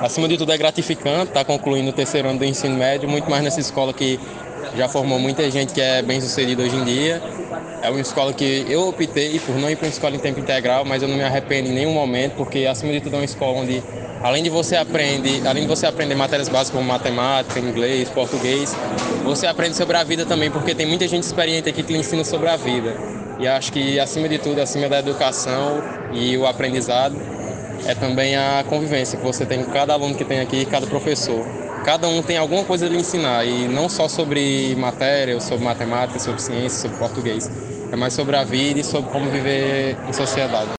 acima de tudo é gratificante estar concluindo o terceiro ano do ensino médio, muito mais nessa escola que já formou muita gente que é bem sucedida hoje em dia. É uma escola que eu optei por não ir para uma escola em tempo integral, mas eu não me arrependo em nenhum momento, porque acima de tudo é uma escola onde, além de você aprender matérias básicas como matemática, inglês, português, você aprende sobre a vida também, porque tem muita gente experiente aqui que lhe ensina sobre a vida. E acho que acima de tudo, acima da educação e o aprendizado, é também a convivência que você tem com cada aluno que tem aqui, cada professor. Cada um tem alguma coisa a lhe ensinar, e não só sobre matéria, ou sobre matemática, sobre ciência, sobre português. É mais sobre a vida e sobre como viver em sociedade.